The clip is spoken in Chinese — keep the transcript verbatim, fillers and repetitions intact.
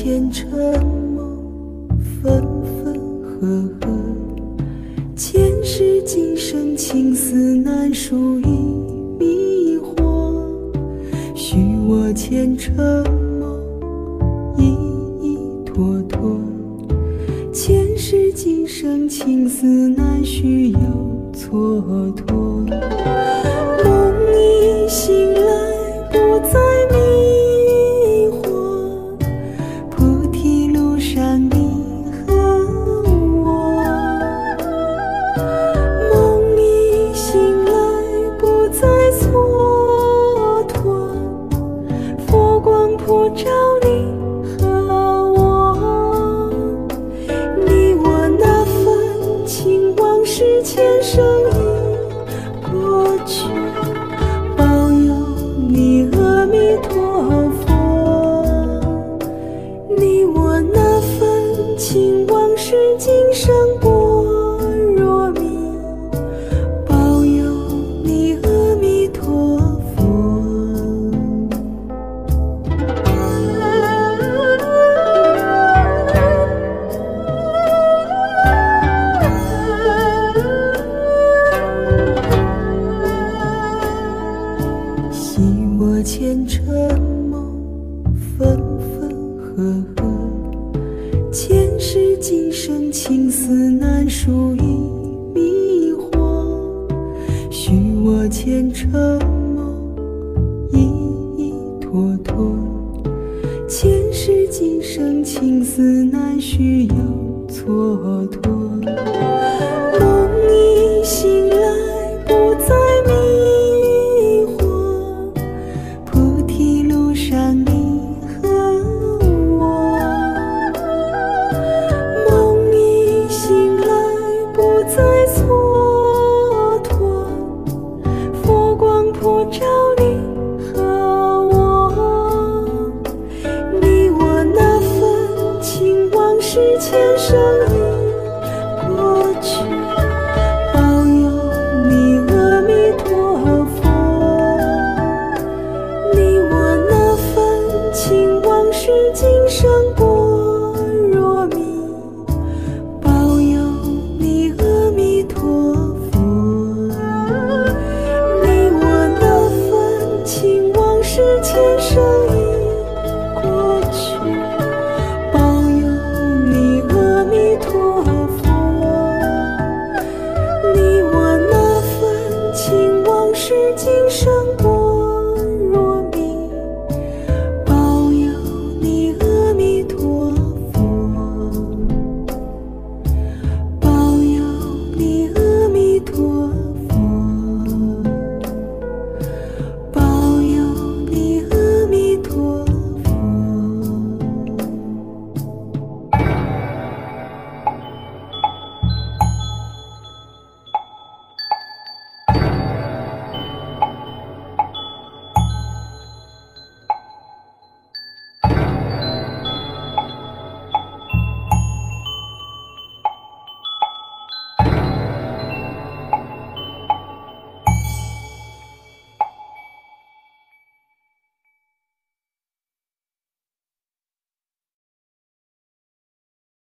前尘梦，分分合合，前世今生情丝难数已迷惑。许我前尘梦，一一妥妥，前世今生情丝难续又蹉跎。梦一醒来不再迷惑，菩提路上你和我。梦一醒来不再蹉跎，佛光普照你和我。你我那份情往事前生已过去，保佑你阿弥陀佛。你我那份情往事今生般若蜜，保佑你阿弥陀佛。惜我前尘梦，分分合合，前世今生情丝难数已迷惑。许我前尘梦，一一妥妥，前世今生情丝难续又蹉跎。梦一醒来不再迷惑，菩提路上你和我。梦一醒来不再蹉跎，佛光普照你和我。你我那份情往事前生已过去，保佑你阿弥陀佛。你我那份情往事今生般若蜜，保佑你阿弥陀佛。你我那份情往事前生已过去，保佑你阿弥陀佛。你我那份情往事今生般